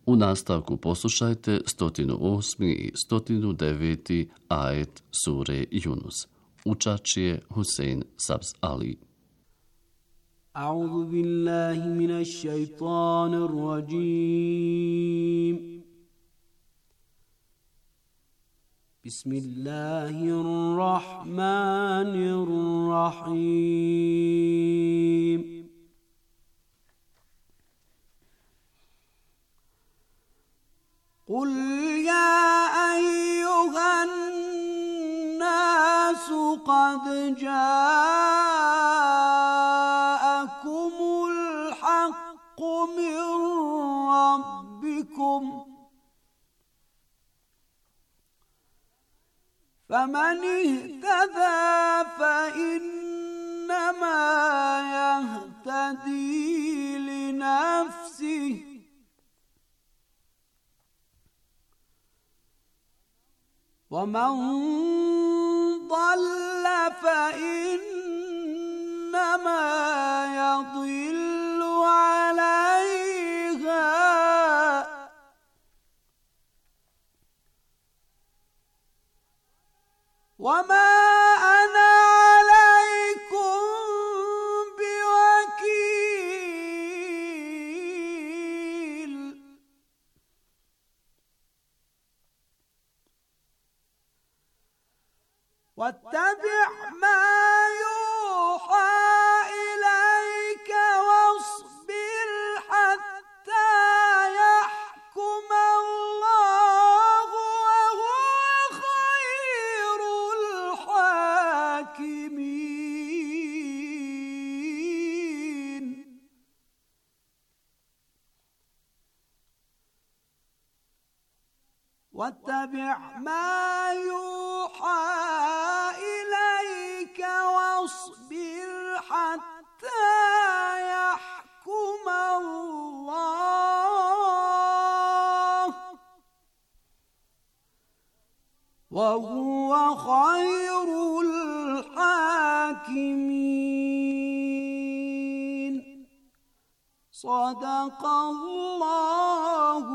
U nastavku poslušajte 108. i 109. ajet sure Yunus. Učač je Husein Sabz Ali. A'udhu billahi minash shaitanir rajim. Bismillahirrahmanirrahim. قل يا أيها الناس قد جاءكم الحق من ربكم فمن اهتدى فإنما يهتدي لنفسه ومن ضل فإنما يضل عليها وما أنا عليكم بوكيل واتبع ما يوحى إليك واصبر حتى يحكم الله وهو خير الحاكمين واتبع ما يوحى إليك واصبر حتى يحكم الله وهو خير الحاكمين صدق الله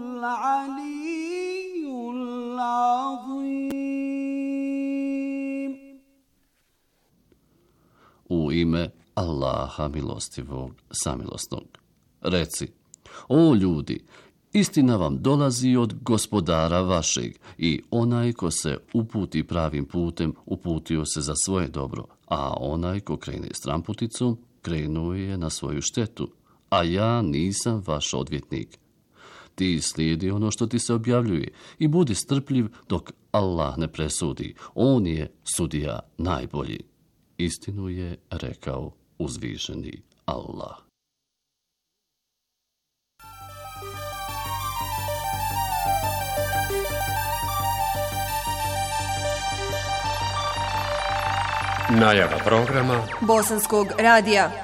العلي العظيم. U ime Allaha milostivog, samilosnog. Reci, o ljudi, istina vam dolazi od gospodara vašeg i onaj ko se uputi pravim putem, uputio se za svoje dobro, a onaj ko krene stramputicom, krenuo je na svoju štetu, a ja nisam vaš odvjetnik. Ti slijedi ono što ti se objavljuje i budi strpljiv dok Allah ne presudi. On je sudija najbolji. Istinu je rekao uzvišeni Allah. Najava programa Bosanskog radija.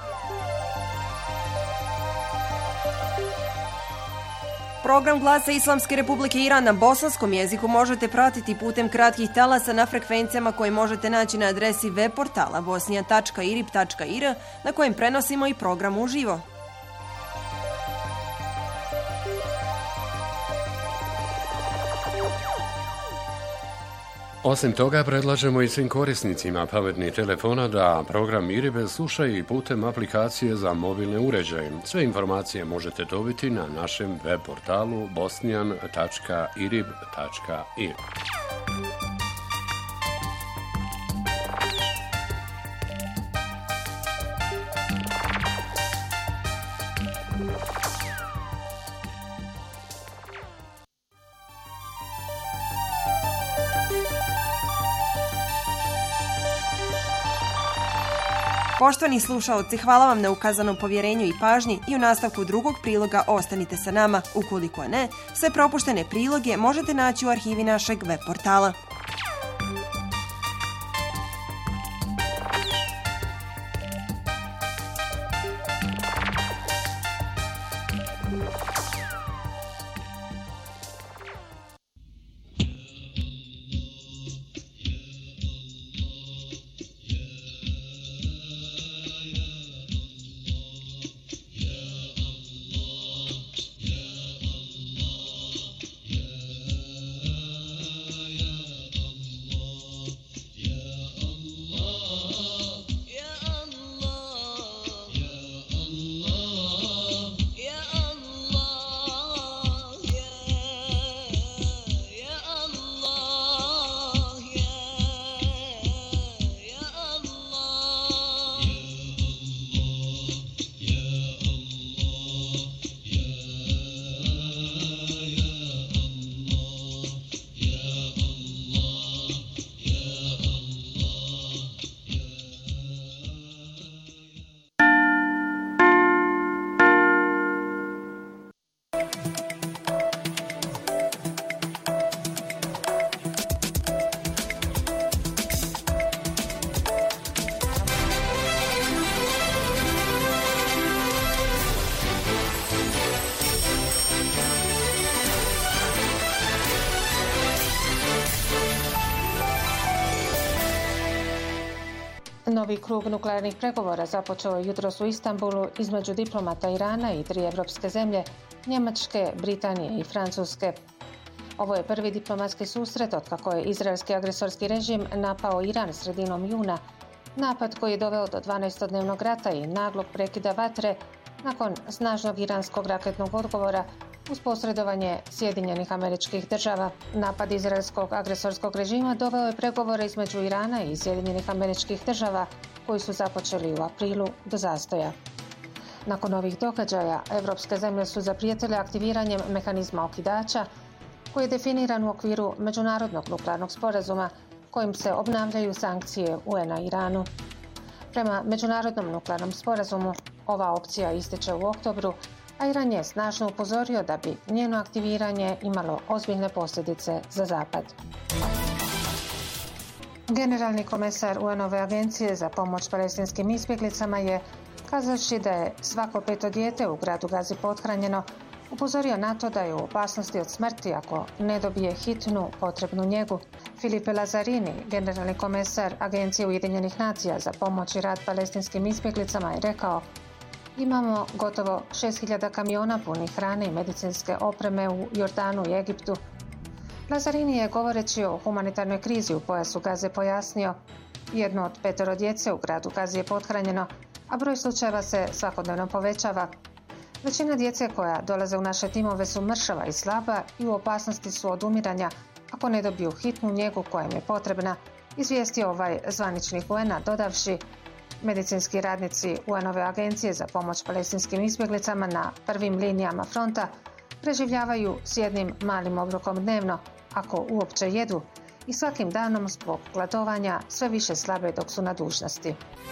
Program Glasa Islamske Republike Iran na bosanskom jeziku možete pratiti putem kratkih talasa na frekvencijama koje možete naći na adresi web portala bosnia.irib.ir na kojem prenosimo i program uživo. Osim toga, predlažemo i svim korisnicima pametnih telefona da program IRIB slušaju i putem aplikacije za mobilne uređaje. Sve informacije možete dobiti na našem web portalu bosnian.irib.ir. Poštovani slušaoci, hvala vam na ukazanom povjerenju i pažnji i u nastavku drugog priloga ostanite sa nama. Ukoliko ne, sve propuštene priloge možete naći u arhivi našeg web portala. Novi krug nuklearnih pregovora započeo je jutros u Istanbulu između diplomata Irana i 3 evropske zemlje, Njemačke, Britanije i Francuske. Ovo je prvi diplomatski susret otkako je izraelski agresorski režim napao Iran sredinom juna, napad koji je doveo do 12-dnevnog rata i naglog prekida vatre nakon snažnog iranskog raketnog odgovora uz posredovanje Sjedinjenih Američkih Država. Napad izraelskog agresorskog režima doveo je pregovore između Irana i Sjedinjenih Američkih Država koji su započeli u aprilu do zastoja. Nakon ovih događaja, evropske zemlje su zaprijetile aktiviranjem mehanizma okidača koji je definiran u okviru Međunarodnog nuklearnog sporazuma kojim se obnavljaju sankcije UN-a Iranu. Prema Međunarodnom nuklearnom sporazumu, ova opcija ističe u oktobru, a Iran je snažno upozorio da bi njeno aktiviranje imalo ozbiljne posljedice za Zapad. Generalni komesar UN-ove agencije za pomoć palestinskim izbjeglicama je, kazavši da je svako 5. dijete u gradu Gazi pothranjeno, upozorio na to da je u opasnosti od smrti ako ne dobije hitnu potrebnu njegu. Filipe Lazzarini, generalni komesar Agencije Ujedinjenih nacija za pomoć i rad palestinskim izbjeglicama, je rekao: imamo gotovo 6.000 kamiona punih hrane i medicinske opreme u Jordanu i Egiptu. Lazzarini je, govoreći o humanitarnoj krizi u pojasu Gaze, pojasnio: jedno od 5 djece u gradu Gazi je pothranjeno, a broj slučajeva se svakodnevno povećava. Većina djece koja dolaze u naše timove su mršava i slaba i u opasnosti su od umiranja ako ne dobiju hitnu njegu koja im je potrebna, izvijestio ovaj zvaničnik UN-a, dodavši: medicinski radnici UN-ove agencije za pomoć palestinskim izbjeglicama na prvim linijama fronta preživljavaju s jednim malim obrokom dnevno, ako uopće jedu, i svakim danom zbog gladovanja sve više slabe dok su na dužnosti.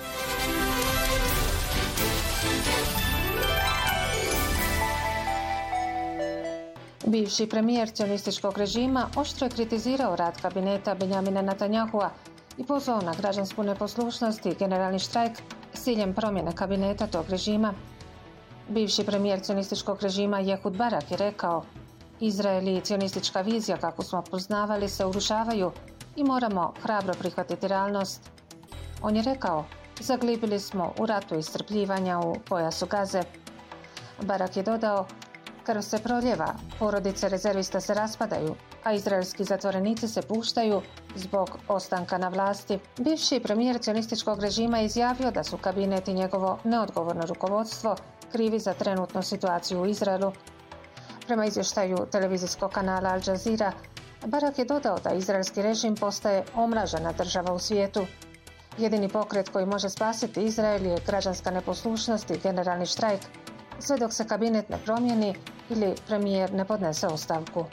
Bivši premijer cionističkog režima oštro je kritizirao rad kabineta Benjamina Netanyahua i pozvao na građansku neposlušnost i generalni štrajk s ciljem promjene kabineta tog režima. Bivši premijer cionističkog režima Ehud Barak je rekao: Izrael i cionistička vizija kako smo poznavali se urušavaju i moramo hrabro prihvatiti realnost. On je rekao: zaglibili smo u ratu iscrpljivanja u pojasu Gaze. Barak je dodao: krv se proljeva, porodice rezervista se raspadaju, a izraelski zatvorenici se puštaju zbog ostanka na vlasti. Bivši premijer cionističkog režima je izjavio da su kabinet i njegovo neodgovorno rukovodstvo krivi za trenutnu situaciju u Izraelu. Prema izvještaju televizijskog kanala Al Jazeera, Barak je dodao da izraelski režim postaje omražena država u svijetu. Jedini pokret koji može spasiti Izrael je građanska neposlušnost i generalni štrajk, sve dok se kabinet ne promijeni ili premijer ne podnese ostavku.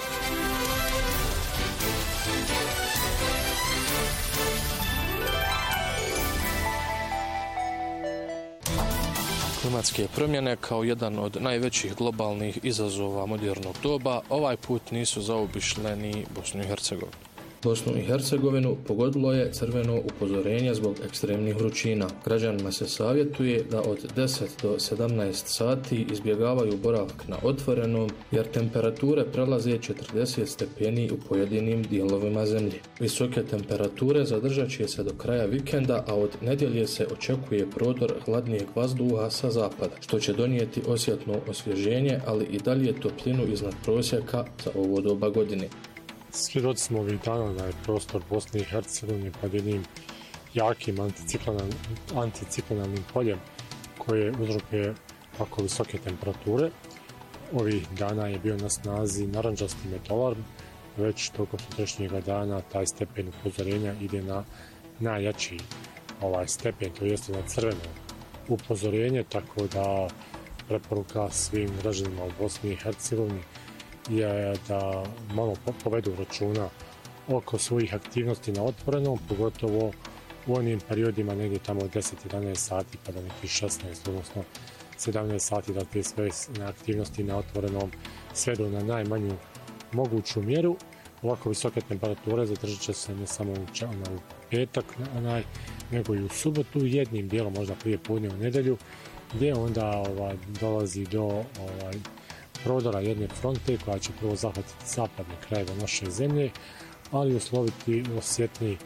Klimatske promjene kao jedan od najvećih globalnih izazova modernog doba ovaj put nisu zaobišle ni Bosnu i Hercegovinu. Bosnu i Hercegovinu pogodilo je crveno upozorenje zbog ekstremnih vrućina. Građanima se savjetuje da od 10 do 17 sati izbjegavaju boravak na otvorenom, jer temperature prelaze 40 stepeni u pojedinim dijelovima zemlje. Visoke temperature zadržat će se do kraja vikenda, a od nedjelje se očekuje prodor hladnijeg vazduha sa zapada, što će donijeti osjetno osvježenje, ali i dalje toplinu iznad prosjeka za ovo doba godine. Svjedoci smo ovih dana da je prostor Bosne i Hercegovine pod jednim jakim anticiklonalnim poljem koje uzrokuje tako visoke temperature. Ovih dana je bio na snazi narandžasti metolarm, već tokom sutrašnjega dana taj stepen upozorenja ide na najjači stepen, to jeste na crveno upozorenje, tako da preporuka svim građanima u Bosni i Hercegovini je da malo povedu računa oko svojih aktivnosti na otvorenom, pogotovo u onim periodima negdje tamo od 10-11 sati pa do nekih 16, odnosno 17 sati, da te sve aktivnosti na otvorenom svedu na najmanju moguću mjeru. Ovako visoke temperature zadržat će se ne samo u petak, nego i u subotu, jednim dijelom možda prije podne u nedjelju, gdje onda dolazi do prodora jedne fronte koja će prvo zahvatiti zapadne krajeve naše zemlje, ali usloviti osjetni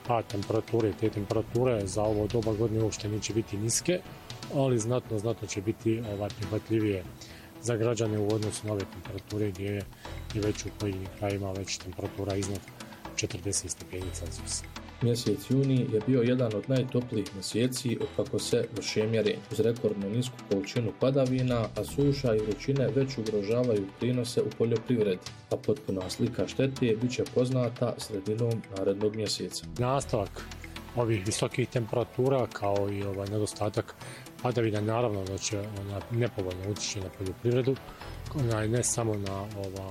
pad temperature. Te temperature za ovo doba godine uopšte neće biti niske, ali znatno će biti prihvatljivije za građane u odnosu na ove temperature gdje je već u pojedinim krajima već temperatura iznad 40 stepeni Celzijusa. Mjesec juni je bio jedan od najtoplijih mjeseci otkako se vrše mjerenja. Uz rekordno nisku količinu padavina, a suša i vrućine već ugrožavaju prinose u poljoprivredi, a potpuna slika štete bit će poznata sredinom narednog mjeseca. Nastavak ovih visokih temperatura kao i nedostatak padavina naravno da će nepovoljno utjeći na poljoprivredu, ne samo na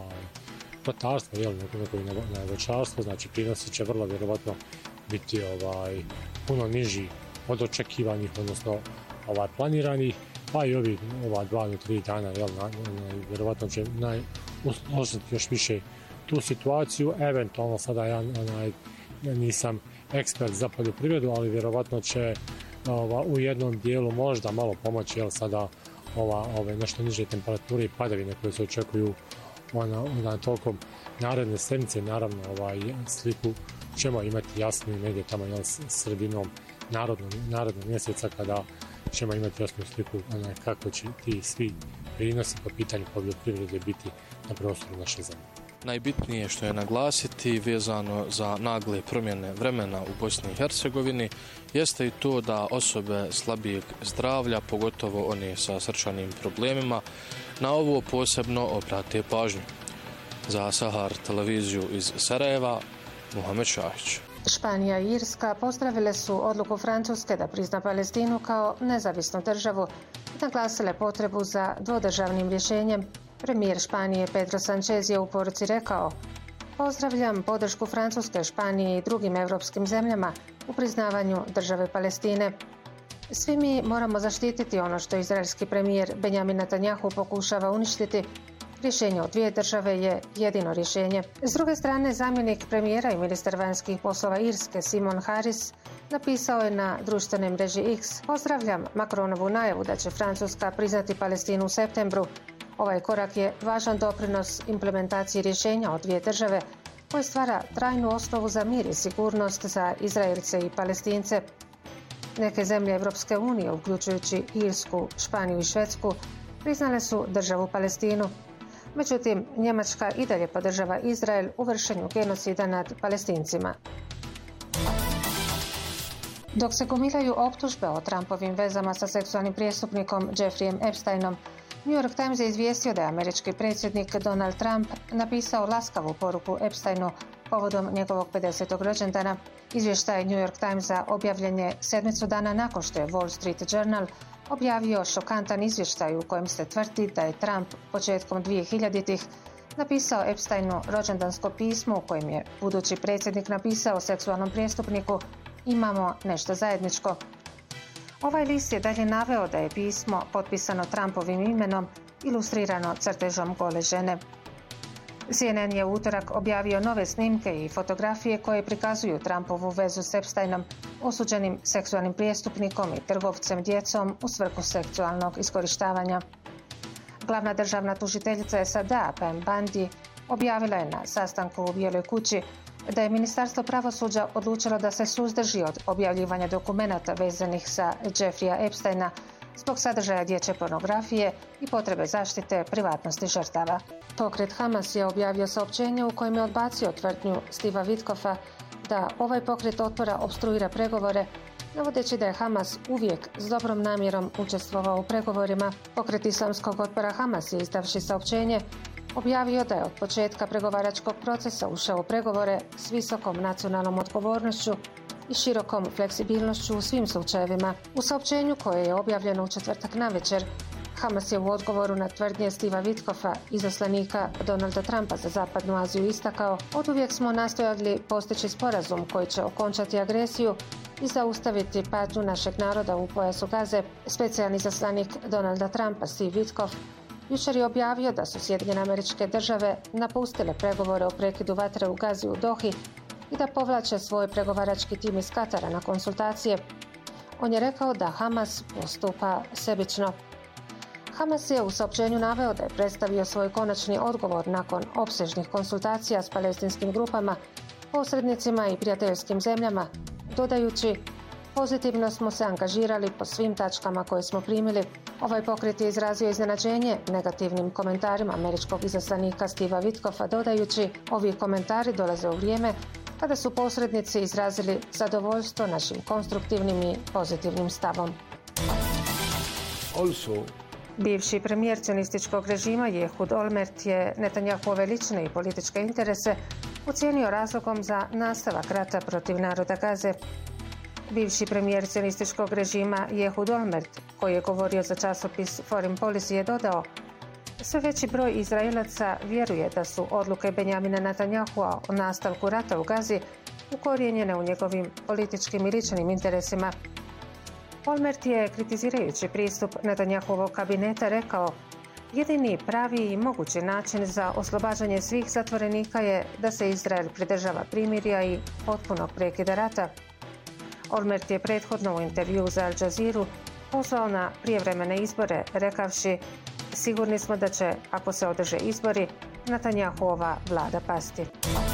ratarstvo, nego i na voćarstvo, znači prinosi će vrlo vjerovatno biti puno niži od očekivanih, odnosno planiranih, pa i ovih 2 do 3 dana vjerovatno će usložiti još više tu situaciju. Eventualno sada ja nisam ekspert za poljoprivredu, ali vjerovatno će u jednom dijelu možda malo pomoći sada ove nešto niže temperature i padavine koje se očekuju tokom naredne sedmice. Naravno sliku ćemo imati jasniju negdje tamo sredinom narednog mjeseca, kada ćemo imati jasnu sliku kako će ti svi prinosi po pitanju poljoprivrede biti na prostoru naše zemlje. Najbitnije što je naglasiti vezano za nagle promjene vremena u Bosni i Hercegovini jeste i to da osobe slabijeg zdravlja, pogotovo one sa srčanim problemima, na ovo posebno obrate pažnju. Za Sahar televiziju iz Sarajeva, Muhamed Šahić. Španija i Irska pozdravile su odluku Francuske da prizna Palestinu kao nezavisnu državu i naglasile potrebu za dvodržavnim rješenjem. Premijer Španije Pedro Sanchez je u poruci rekao: "Pozdravljam podršku Francuske, Španije i drugim europskim zemljama u priznavanju države Palestine. Svi mi moramo zaštititi ono što izraelski premijer Benjamin Netanjahu pokušava uništiti. Rješenje od dvije države je jedino rješenje." S druge strane, zamjenik premijera i ministar vanjskih poslova Irske Simon Harris napisao je na društvenoj mreži X: "Pozdravljam Macronovu najavu da će Francuska priznati Palestinu u septembru. Ovaj korak je važan doprinos implementaciji rješenja od dvije države koje stvara trajnu osnovu za mir i sigurnost za Izraelce i Palestince." Neke zemlje Europske unije, uključujući Irsku, Španiju i Švedsku, priznale su državu Palestinu. Međutim, Njemačka i dalje podržava Izrael u vršenju genocida nad Palestincima. Dok se gomilaju optužbe o Trumpovim vezama sa seksualnim prijestupnikom Jeffreyem Epsteinom, New York Times je izvijestio da je američki predsjednik Donald Trump napisao laskavu poruku Epsteinu povodom njegovog 50. rođendana. Izvještaj New York Timesa objavljen je 7 dana nakon što je Wall Street Journal objavio šokantan izvještaj u kojem se tvrdi da je Trump početkom 2000-ih napisao Epsteinu rođendansko pismo u kojem je budući predsjednik napisao seksualnom prijestupniku: "Imamo nešto zajedničko." Ovaj list je dalje naveo da je pismo potpisano Trumpovim imenom, ilustrirano crtežom gole žene. CNN je u utorak objavio nove snimke i fotografije koje prikazuju Trumpovu vezu s Epsteinom, osuđenim seksualnim prijestupnikom i trgovcem djecom u svrhu seksualnog iskorištavanja. Glavna državna tužiteljica SAD-a Pam Bondi objavila je na sastanku u Bijeloj kući da je Ministarstvo pravosuđa odlučilo da se suzdrži od objavljivanja dokumenata vezanih za Jeffreya Epsteina zbog sadržaja dječje pornografije i potrebe zaštite privatnosti žrtava. Pokret Hamas je objavio saopćenje u kojem je odbacio tvrdnju Steva Witkoffa da ovaj pokret otpora opstruira pregovore, navodeći da je Hamas uvijek s dobrom namjerom učestvovao u pregovorima. Pokret islamskog otpora Hamas je, izdavši saopćenje, objavio da je od početka pregovaračkog procesa ušao u pregovore s visokom nacionalnom odgovornošću i širokom fleksibilnošću u svim slučajevima. U saopćenju koje je objavljeno u četvrtak navečer, Hamas je u odgovoru na tvrdnje Steva Witkoffa, izaslanika Donalda Trumpa za Zapadnu Aziju, istakao: "Oduvijek smo nastojali postići sporazum koji će okončati agresiju i zaustaviti patnju našeg naroda u pojasu Gaze." Specijalni izaslanik Donalda Trumpa Steve Witkoff jučer je objavio da su Sjedinjene Američke Države napustile pregovore o prekidu vatre u Gazi u Dohi i da povlače svoj pregovarački tim iz Katara na konsultacije. On je rekao da Hamas postupa sebično. Hamas je u saopćenju naveo da je predstavio svoj konačni odgovor nakon opsežnih konsultacija s palestinskim grupama posrednicima i prijateljskim zemljama, dodajući: pozitivno smo se angažirali po svim tačkama koje smo primili. Ovaj pokret je izrazio iznenađenje negativnim komentarima američkog izaslanika Steva Witkoffa, dodajući: ovi komentari dolaze u vrijeme kada su posrednici izrazili zadovoljstvo našim konstruktivnim i pozitivnim stavom. Bivši premijer cionističkog režima Ehud Olmert je Netanjahove lične i političke interese ocijenio razlogom za nastavak rata protiv naroda Gaze. Bivši premijer cionističkog režima Ehud Olmert, koji je govorio za časopis Foreign Policy, je dodao: sve veći broj Izraelaca vjeruje da su odluke Benjamina Netanjahua o nastavku rata u Gazi ukorijenjene u njegovim političkim i ličnim interesima. Olmert je, kritizirajući pristup Netanjahuovog kabineta, rekao: jedini pravi i mogući način za oslobađanje svih zatvorenika je da se Izrael pridržava primirja i potpunog prekida rata. Olmert je prethodno u intervju za Al Jazeeru pozvao na prijevremene izbore, rekavši: sigurni smo da će, ako se održe izbori, Netanjahuova vlada pasti.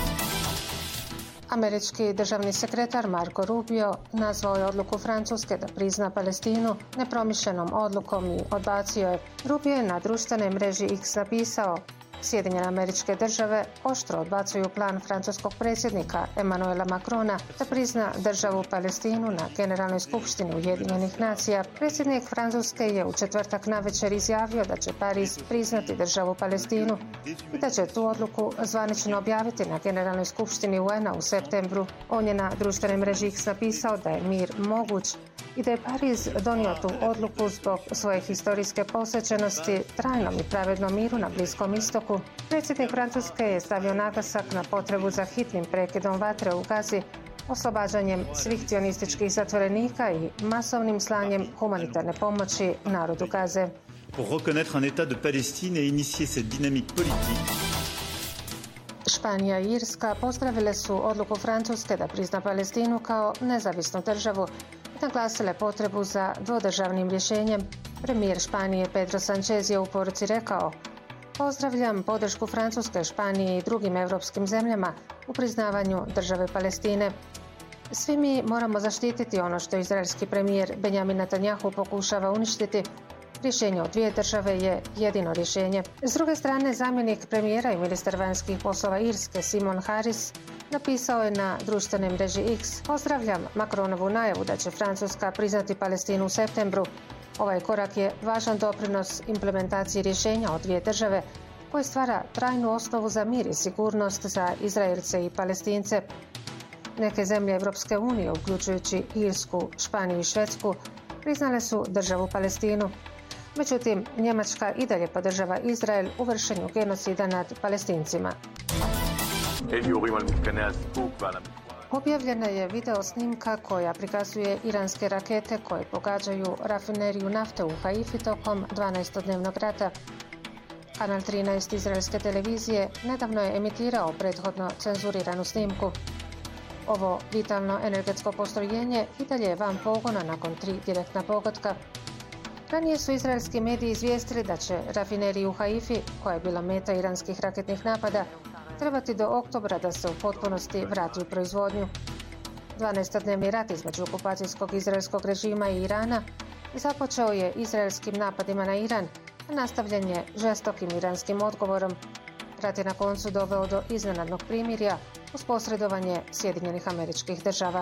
Američki državni sekretar Marco Rubio nazvao je odluku Francuske da prizna Palestinu nepromišljenom odlukom i odbacio je. Rubio je na društvenoj mreži X napisao: Sjedinjene Američke Države oštro odbacuju plan francuskog predsjednika Emmanuela Macrona da prizna državu Palestinu na Generalnoj skupštini Ujedinjenih nacija. Predsjednik Francuske je u četvrtak navečer izjavio da će Pariz priznati državu Palestinu i da će tu odluku zvanično objaviti na Generalnoj skupštini UN-a u septembru. On je na društvenoj mreži X napisao da je mir moguć i da je Pariz donio tu odluku zbog svoje historijske posvećenosti trajnom i pravednom miru na Bliskom istoku. Predsjednik Francuske je stavio naglasak na potrebu za hitnim prekidom vatre u Gazi, oslobađanjem svih cionističkih zatvorenika i masovnim slanjem humanitarne pomoći narodu Gaze. Pour reconnaître un état de Palestine et initier cette dynamique politique. Španija i Irska pozdravile su odluku Francuske da prizna Palestinu kao nezavisnu državu i naglasile potrebu za dvodržavnim rješenjem. Premijer Španije Pedro Sanchez je u poruci rekao: pozdravljam podršku Francuske, Španije i drugim europskim zemljama u priznavanju države Palestine. Svi mi moramo zaštititi ono što izraelski premijer Benjamin Netanjahu pokušava uništiti. Rješenje od dvije države je jedino rješenje. S druge strane, zamjenik premijera i ministar vanjskih poslova Irske Simon Harris napisao je na društvenoj mreži X: pozdravljam Macronovu najavu da će Francuska priznati Palestinu u septembru. Ovaj korak je važan doprinos implementaciji rješenja od dvije države koje stvara trajnu osnovu za mir i sigurnost za Izraelce i Palestince. Neke zemlje Europske unije, uključujući Irsku, Španiju i Švedsku, priznale su državu Palestinu. Međutim, Njemačka i dalje podržava Izrael u vršenju genocida nad Palestincima. Objavljena je video snimka koja prikazuje iranske rakete koje pogađaju rafineriju nafte u Haifi tokom 12-dnevnog rata. Kanal 13 izraelske televizije nedavno je emitirao prethodno cenzuriranu snimku. Ovo vitalno energetsko postrojenje i dalje je van pogona nakon 3 direktna pogotka. Ranije su izraelski mediji izvijestili da će rafineriju u Haifi, koja je bila meta iranskih raketnih napada, trebati do oktobra da se u potpunosti vrati u proizvodnju. 12-dnevni rat između okupacijskog izraelskog režima i Irana započeo je izraelskim napadima na Iran, a nastavljen je žestokim iranskim odgovorom. Rat je na koncu doveo do iznenadnog primirja uz posredovanje Sjedinjenih Američkih Država.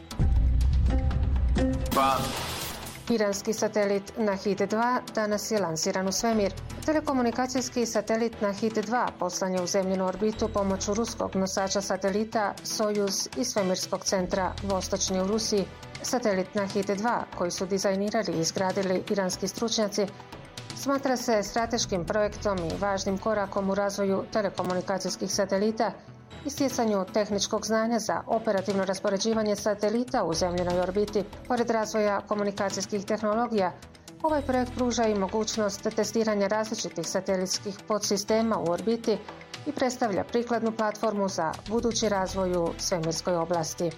Iranski satelit Nahid-2 danas je lansiran u svemir. Telekomunikacijski satelit Nahid-2 poslan je u zemljinu orbitu pomoću ruskog nosača satelita Sojuz iz svemirskog centra Vostočni u Rusiji. Satelit Nahid-2, koji su dizajnirali i izgradili iranski stručnjaci, smatra se strateškim projektom i važnim korakom u razvoju telekomunikacijskih satelita i stjecanju tehničkog znanja za operativno raspoređivanje satelita u zemljinoj orbiti. Pored razvoja komunikacijskih tehnologija, ovaj projekt pruža i mogućnost testiranja različitih satelitskih podsistema u orbiti i predstavlja prikladnu platformu za budući razvoj u svemirskoj oblasti.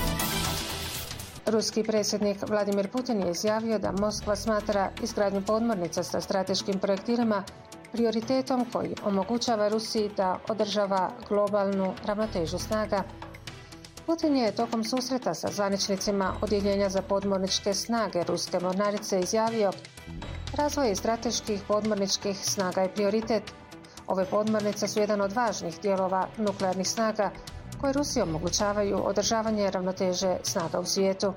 Ruski predsjednik Vladimir Putin je izjavio da Moskva smatra izgradnju podmornica sa strateškim projektilima prioritetom koji omogućava Rusiji da održava globalnu ravnotežu snaga. Putin je tokom susreta sa zvaničnicima Odjeljenja za podmorničke snage Ruske mornarice izjavio: razvoj strateških podmorničkih snaga je prioritet. Ove podmornice su jedan od važnih dijelova nuklearnih snaga koje Rusiji omogućavaju održavanje ravnoteže snaga u svijetu.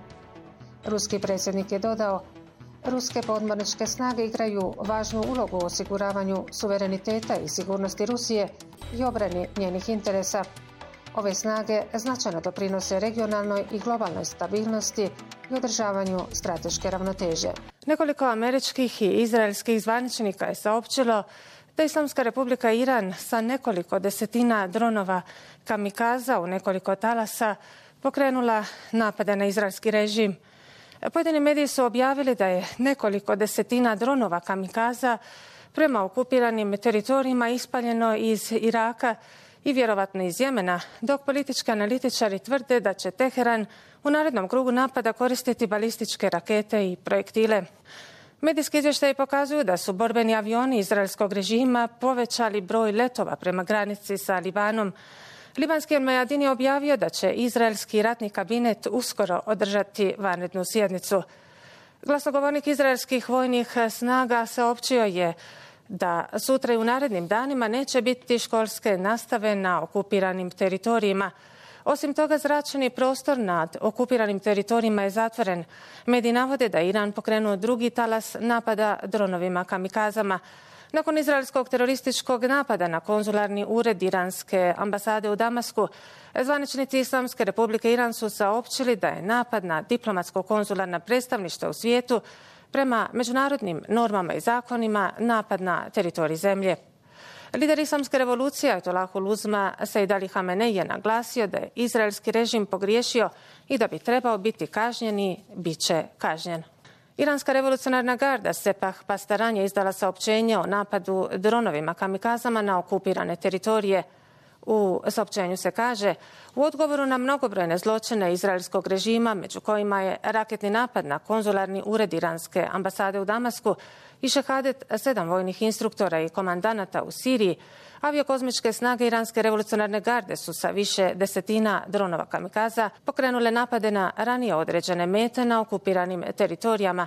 Ruski predsjednik je dodao: ruske podmorničke snage igraju važnu ulogu u osiguravanju suvereniteta i sigurnosti Rusije i obrani njenih interesa. Ove snage značajno doprinose regionalnoj i globalnoj stabilnosti i održavanju strateške ravnoteže. Nekoliko američkih i izraelskih zvaničnika je saopćilo da Islamska Republika Iran sa nekoliko desetina dronova kamikaza u nekoliko talasa pokrenula napade na izraelski režim. Pojedini mediji su objavili da je nekoliko desetina dronova kamikaza prema okupiranim teritorijima ispaljeno iz Iraka i vjerovatno iz Jemena, dok politički analitičari tvrde da će Teheran u narednom krugu napada koristiti balističke rakete i projektile. Medijski izvještaji pokazuju da su borbeni avioni izraelskog režima povećali broj letova prema granici sa Libanom. Libanski Al-Mayadin je objavio da će izraelski ratni kabinet uskoro održati vanrednu sjednicu. Glasnogovornik izraelskih vojnih snaga saopćio je da sutra i u narednim danima neće biti školske nastave na okupiranim teritorijima. Osim toga, zračni prostor nad okupiranim teritorijima je zatvoren. Mediji navode da je Iran pokrenuo drugi talas napada dronovima kamikazama. Nakon izraelskog terorističkog napada na konzularni ured iranske ambasade u Damasku, zvaničnici Islamske Republike Iran su saopćili da je napad na diplomatsko-konzularna predstavništva u svijetu prema međunarodnim normama i zakonima napad na teritorij zemlje. Lider Islamske revolucije Ajatollah Uluzma Sejd Ali Hamenej je naglasio da je izraelski režim pogriješio i da bi trebao biti kažnjen i bit će kažnjen. Iranska revolucionarna garda Sepah Pastaran je izdala saopćenje o napadu dronovima kamikazama na okupirane teritorije. U saopćenju se kaže: u odgovoru na mnogobrojne zločine izraelskog režima, među kojima je raketni napad na konzularni ured iranske ambasade u Damasku i šehadet 7 vojnih instruktora i komandanata u Siriji, aviokozmičke snage Iranske revolucionarne garde su sa više desetina dronova kamikaza pokrenule napade na ranije određene mete na okupiranim teritorijama.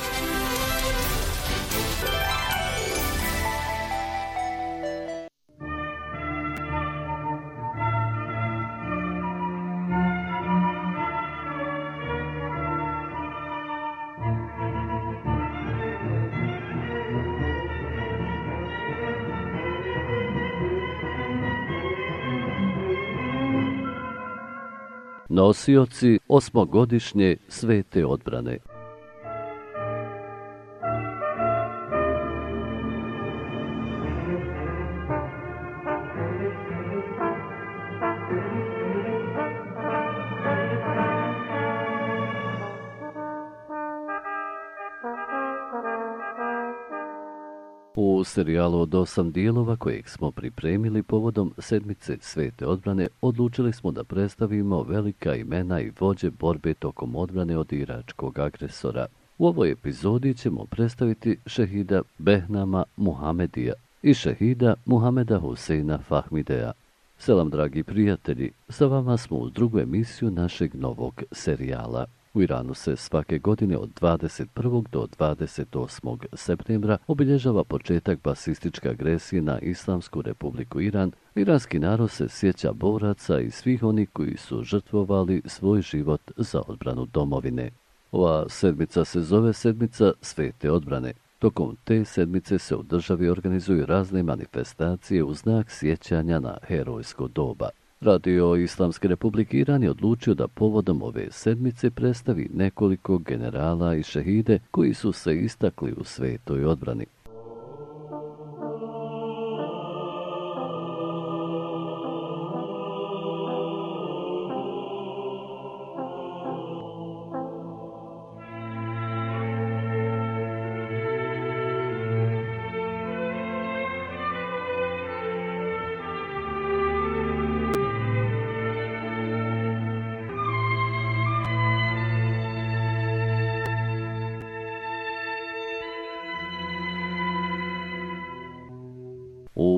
Nosioci osmogodišnje svete odbrane. U serijalu od 8 dijelova kojeg smo pripremili povodom sedmice svete odbrane, odlučili smo da predstavimo velika imena i vođe borbe tokom odbrane od iračkog agresora. U ovoj epizodi ćemo predstaviti šehida Behnama Muhamedija i šehida Muhameda Huseina Fahmidea. Selam, dragi prijatelji, sa vama smo uz drugu emisiju našeg novog serijala. U Iranu se svake godine od 21. do 28. septembra obilježava početak basističke agresije na Islamsku Republiku Iran. Iranski narod se sjeća boraca i svih onih koji su žrtvovali svoj život za odbranu domovine. Ova sedmica se zove sedmica svete odbrane. Tokom te sedmice se u državi organizuju razne manifestacije u znak sjećanja na herojsko doba. Radio Islamske Republike Iran je odlučio da povodom ove sedmice predstavi nekoliko generala i šehide koji su se istakli u svetoj odbrani.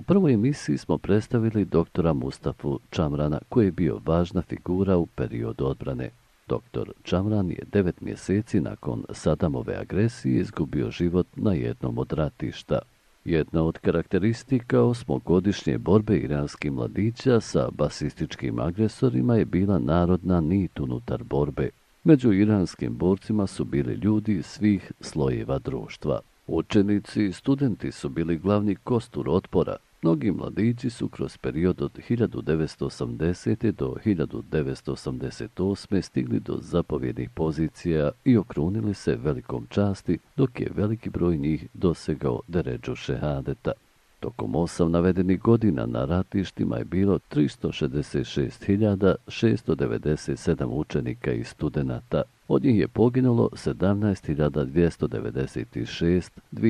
prvoj emisiji smo predstavili doktora Mustafu Čamrana, koji je bio važna figura u periodu odbrane. Doktor Čamran je 9 mjeseci nakon Sadamove agresije izgubio život na jednom od ratišta. Jedna od karakteristika 8-godišnje borbe iranskih mladića sa basističkim agresorima je bila narodna nit unutar borbe. Među iranskim borcima su bili ljudi iz svih slojeva društva. Učenici i studenti su bili glavni kostur otpora. Mnogi mladići su kroz period od 1980. do 1988. stigli do zapovjednih pozicija i okrunili se velikom časti, dok je veliki broj njih dosegao deređu šehadeta. Tokom 8 navedenih godina na ratištima je bilo 366.697 učenika i studenata. Od njih je poginulo 17.296,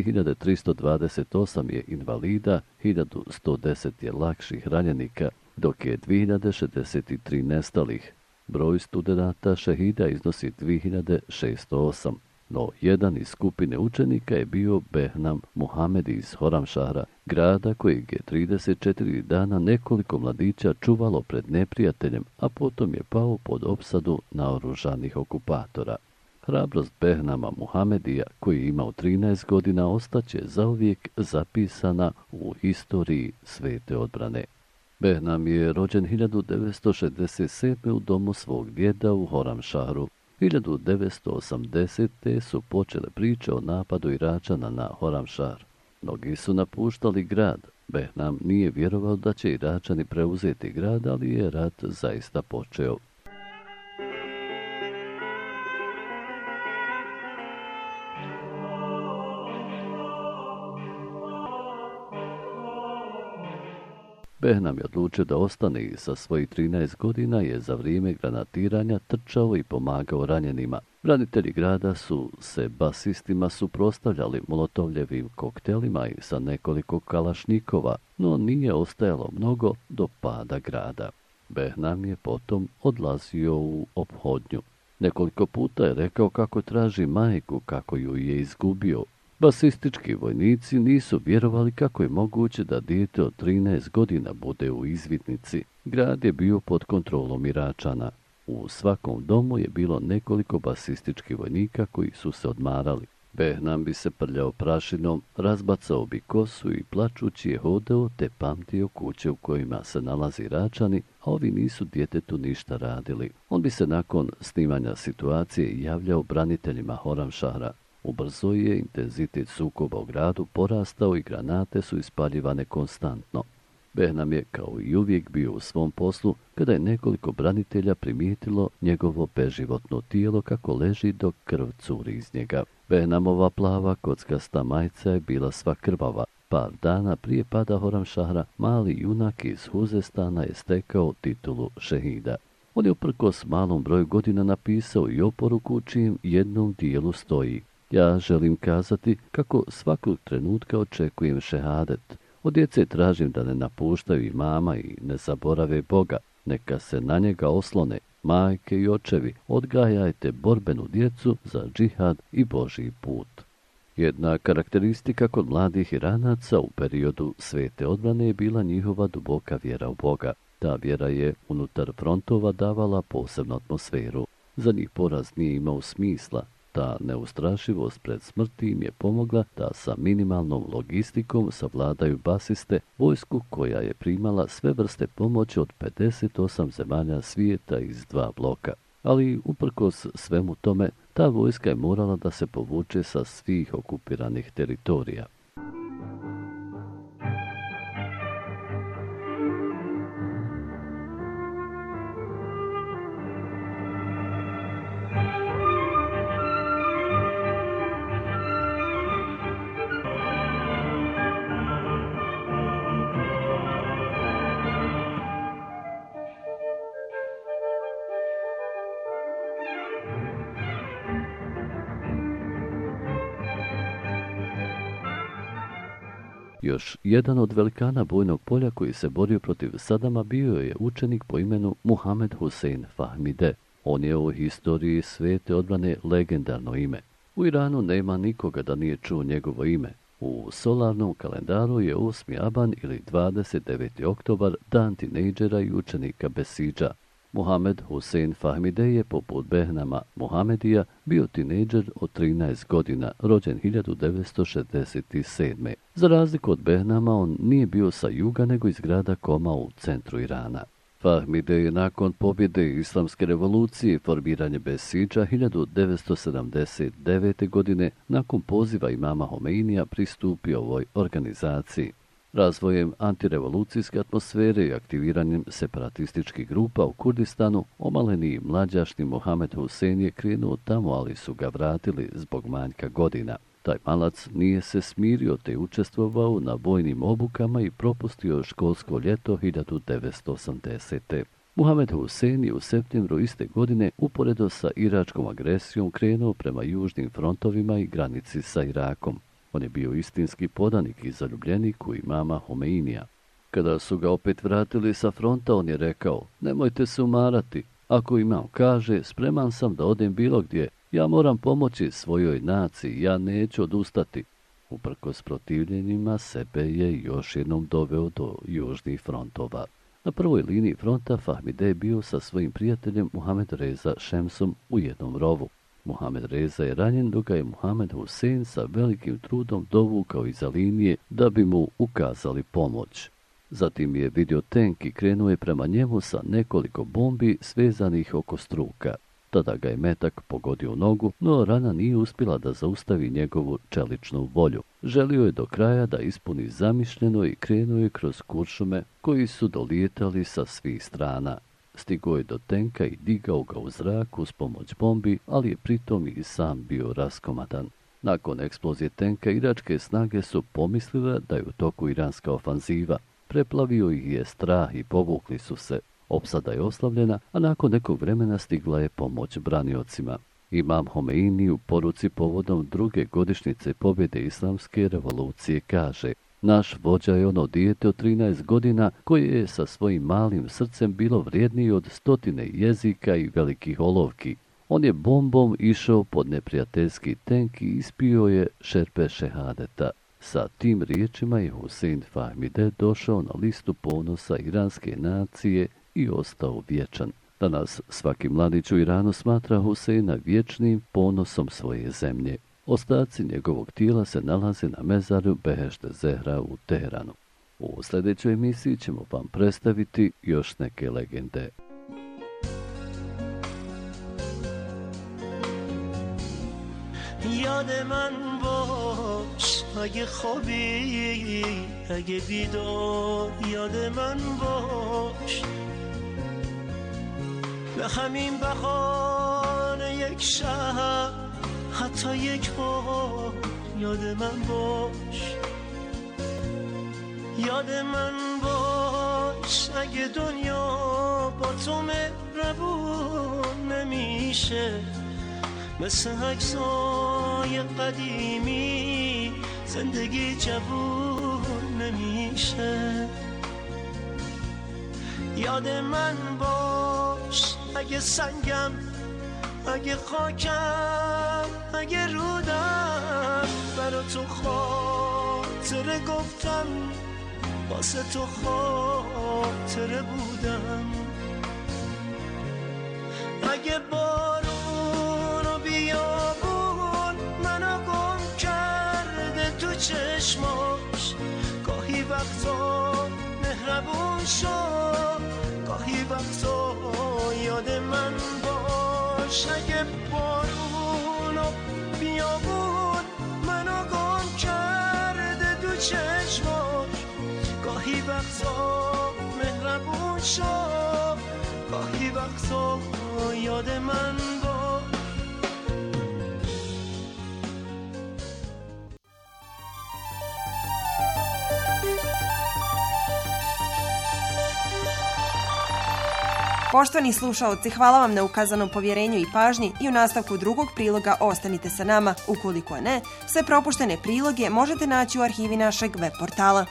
2.328 je invalida, 1.110 je lakših ranjenika, dok je 2.063 nestalih. Broj studenata šehida iznosi 2.608. No, jedan iz skupine učenika je bio Behnam Muhamedi iz Horamšahra, grada kojeg je 34 dana nekoliko mladića čuvalo pred neprijateljem, a potom je pao pod opsadu naoružanih okupatora. Hrabrost Behnama Muhamedija, koji je imao 13 godina, ostaće zauvijek zapisana u historiji svete odbrane. Behnam je rođen 1967. u domu svog djeda u Horamšahru. 1980. su počele priče o napadu Iračana na Horamšar. Mnogi su napuštali grad. Behnam nije vjerovao da će Iračani preuzeti grad, ali je rat zaista počeo. Behnam je odlučio da ostane i sa svojih 13 godina je za vrijeme granatiranja trčao i pomagao ranjenima. Branitelji grada su se basistima suprotstavljali molotovljevim koktelima i sa nekoliko kalašnikova, no nije ostajalo mnogo do pada grada. Behnam je potom odlazio u ophodnju. Nekoliko puta je rekao kako traži majku, kako ju je izgubio. Basistički vojnici nisu vjerovali kako je moguće da dijete od 13 godina bude u izvidnici. Grad je bio pod kontrolom Iračana. U svakom domu je bilo nekoliko basističkih vojnika koji su se odmarali. Behnam bi se prljao prašinom, razbacao bi kosu i plačući je hodao te pamtio kuće u kojima se nalazi Iračani, a ovi nisu djetetu ništa radili. On bi se nakon snimanja situacije javljao braniteljima Horamšahra. Ubrzo je intenzitet sukoba u gradu porastao i granate su ispaljivane konstantno. Behnam je kao i uvijek bio u svom poslu kada je nekoliko branitelja primijetilo njegovo beživotno tijelo kako leži dok krv curi iz njega. Behnamova plava kockasta majica je bila sva krvava. Par dana prije pada Horamšahra mali junak iz Huzestana je stekao titulu šehida. On je uprkos malom broju godina napisao i oporuku u čijem jednom dijelu stoji: ja želim kazati kako svakog trenutka očekujem šehadet. Od djece tražim da ne napuštaju imama i ne zaborave Boga. Neka se na njega oslone. Majke i očevi, odgajajte borbenu djecu za džihad i Božji put. Jedna karakteristika kod mladih Iranaca u periodu svete odbrane je bila njihova duboka vjera u Boga. Ta vjera je unutar frontova davala posebnu atmosferu. Za njih poraz nije imao smisla. Ta neustrašivost pred smrti im je pomogla da sa minimalnom logistikom savladaju basiste, vojsku koja je primala sve vrste pomoći od 58 zemalja svijeta iz 2 bloka. Ali uprkos svemu tome, ta vojska je morala da se povuče sa svih okupiranih teritorija. Još jedan od velikana bojnog polja koji se borio protiv Sadama bio je učenik po imenu Muhamed Husein Fahmide. On je u historiji svete odbrane legendarno ime. U Iranu nema nikoga da nije čuo njegovo ime. U solarnom kalendaru je 8. Aban ili 29. oktobar dan tinejdžera i učenika Besidža. Muhamed Husein Fahmidej je poput Behnama Muhamedija bio tinejdžer od 13 godina, rođen 1967. Za razliku od Behnama, on nije bio sa juga nego iz grada Koma u centru Irana. Fahmidej je nakon pobjede Islamske revolucije i formiranje Besidža 1979. godine nakon poziva imama Homeinija pristupio ovoj organizaciji. Razvojem antirevolucijske atmosfere i aktiviranjem separatističkih grupa u Kurdistanu, omaleni i mlađašni Mohamed Husein je krenuo tamo, ali su ga vratili zbog manjka godina. Taj malac nije se smirio te učestvovao na vojnim obukama i propustio školsko ljeto 1980. Muhamed Husein je u septembru iste godine uporedo sa iračkom agresijom krenuo prema južnim frontovima i granici sa Irakom. On je bio istinski podanik i zaljubljenik u imama Homeinija. Kada su ga opet vratili sa fronta, on je rekao: "Nemojte se umarati. Ako imam kaže, spreman sam da odem bilo gdje. Ja moram pomoći svojoj naciji, ja neću odustati." Uprkos protivljenjima, sebe je još jednom doveo do južnih frontova. Na prvoj liniji fronta Fahmidej bio sa svojim prijateljem Muhamed Reza Šemsom u jednom rovu. Muhamed Reza je ranjen, dok ga je Muhamed Husein sa velikim trudom dovukao iza linije da bi mu ukazali pomoć. Zatim je vidio tenk i krenuo je prema njemu sa nekoliko bombi svezanih oko struka. Tada ga je metak pogodio u nogu, no rana nije uspjela da zaustavi njegovu čeličnu volju. Želio je do kraja da ispuni zamišljeno i krenuo je kroz kuršume koji su dolijetali sa svih strana. Stigao je do tenka i digao ga u zrak uz pomoć bombi, ali je pritom i sam bio raskomadan. Nakon eksplozije tenka, iračke snage su pomislile da je u toku iranska ofanziva. Preplavio ih je strah i povukli su se. Opsada je oslavljena, a nakon nekog vremena stigla je pomoć braniocima. Imam Homeini u poruci povodom druge godišnjice pobjede Islamske revolucije kaže: "Naš vođa je ono dijete od 13 godina koje je sa svojim malim srcem bilo vrijednije od 100 jezika i velikih olovki. On je bombom išao pod neprijateljski tenk i ispio je šerpe šehadeta." Sa tim riječima je Husein Fahmidej došao na listu ponosa iranske nacije i ostao vječan. Danas svaki mladić u Iranu smatra Huseina vječnim ponosom svoje zemlje. Ostaci njegovog tijela se nalaze na mezaru Behešte Zehra u Teheranu. U sljedećoj emisiji ćemo vam predstaviti još neke legende. یاد من باش اگه خوابی اگه بیدار یاد من باش به همین بهانه یک شب حتی یک بار یاد من باش یاد من باش اگه دنیا با تو مهربون نمیشه مثل عکسای قدیمی زندگی جوون نمیشه یاد من باش اگه سنگم اگه خاکم اگه رودم برا تو خاطره گفتم واسه تو خاطره بودم اگه بارون و بیابون منو گم کرده تو چشماش گاهی وقتا مهربون شد گاهی وقتا یاد من باش اگه بارون و بیابون منو گم کرده تو چشماش گاهی وقتا مهربون شد گاهی وقتا یاد من باش Poštovani slušaoci, hvala vam na ukazanom povjerenju i pažnji i u nastavku drugog priloga ostanite sa nama. Ukoliko ne, sve propuštene priloge možete naći u arhivi našeg web portala.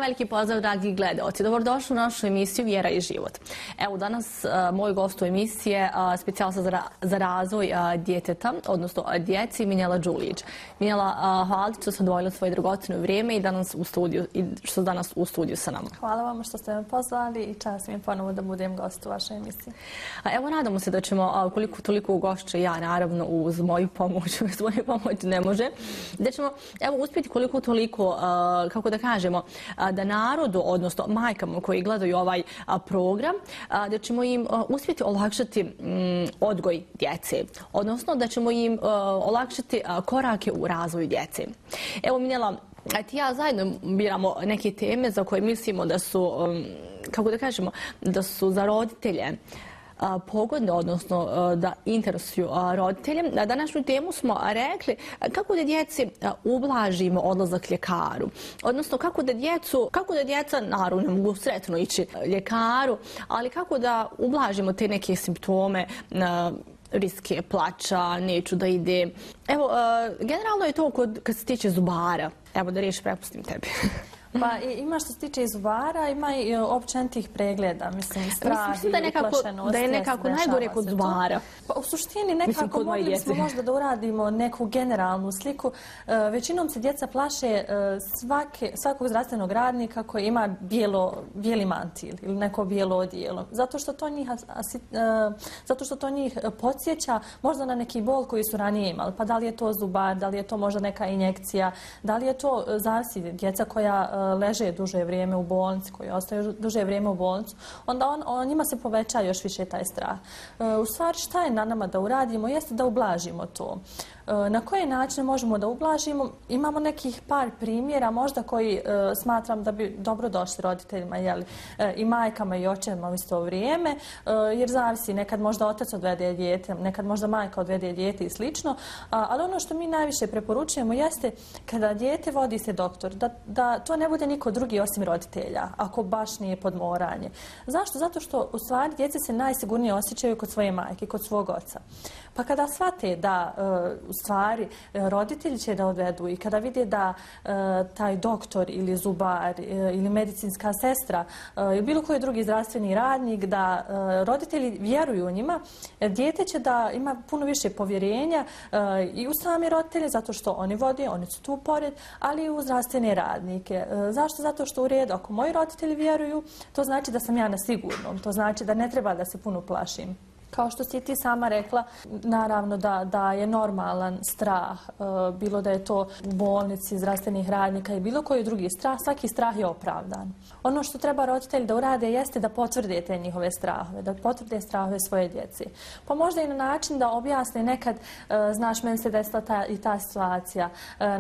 veliki pozdrav, dragi gledaoci. Dobrodošli u našu emisiju Vjera i život. Evo, danas moj gost u emisiji je specijalista za razvoj djeteta, odnosno djeci, Minjela Đulić. Minjela, hvala što ste odvojili svoje dragocjeno vrijeme i što ste danas u studiju sa nama. Hvala vam što ste me pozvali i čast mi je ponovo da budem gost u vašoj emisiji. Evo, nadamo se da ćemo, koliko toliko ugošće ja, naravno, uz moju pomoć, uz moju pomoć ne može, da ćemo, evo, uspjeti koliko toliko, kako da kažemo, da narodu, odnosno majkama koji gledaju ovaj program, da ćemo im uspjeti olakšati odgoj djece, odnosno da ćemo im olakšati korake u razvoju djece. Evo, Minjela, ti ja zajedno biramo neke teme za koje mislimo da su, kako da kažemo, da su za roditelje pogodne, odnosno da interesuju roditelje. Na današnju temu smo rekli kako da djeci ublažimo odlazak ljekaru. Odnosno kako da djeca, naravno ne mogu sretno ići ljekaru, ali kako da ublažimo te neke simptome, riske plača, neću da ide. Evo, generalno je to kad se tiče zubara. Evo da riješi prepustim tebi. Pa ima što se tiče i zubara, ima i općenitih pregleda, mislim, strah i uplašenost. Da je nekako najgore kod zubara. Pa u suštini nekako mogli smo možda da uradimo neku generalnu sliku. Većinom se djeca plaše svakog zdravstvenog radnika koji ima bijeli mantil ili neko bijelo odijelo. Zato što to njih podsjeća možda na neki bol koji su ranije imali. Pa da li je to zubar, da li je to možda neka injekcija, da li je to zavisi djeca koja leže duže vrijeme u bolnici, koji ostaju duže vrijeme u bolnicu, onda njima se poveća još više taj strah. U stvari šta je na nama da uradimo jeste da ublažimo to. Na koji način možemo da ublažimo? Imamo nekih par primjera možda koji smatram da bi dobro došli roditeljima, i majkama i očevima u isto vrijeme, jer zavisi, nekad možda otac odvede dijete, nekad možda majka odvede dijete i slično, ali ono što mi najviše preporučujemo jeste kada dijete vodi se doktor, da to ne bude niko drugi osim roditelja, ako baš nije podmoranje. Zašto? Zato što u stvari djeca se najsigurnije osjećaju kod svoje majke, kod svog oca. Pa kada shvate da u stvari roditelji će da odvedu i kada vide da taj doktor ili zubar ili medicinska sestra ili bilo koji drugi zdravstveni radnik, da roditelji vjeruju u njima, dijete će da ima puno više povjerenja i u sami roditelje, zato što oni vode, oni su tu pored, ali i u zdravstvene radnike. Zašto? Zato što u redu, ako moji roditelji vjeruju, to znači da sam ja na sigurnom, to znači da ne treba da se puno plašim. Kao što si ti sama rekla, naravno da je normalan strah, bilo da je to u bolnici, zdravstvenih radnika i bilo koji drugi strah, svaki strah je opravdan. Ono što treba roditelji da urade jeste da potvrde te njihove strahove, da potvrde strahove svoje djece. Pa možda i na način da objasne nekad, znaš, meni se desila i ta situacija,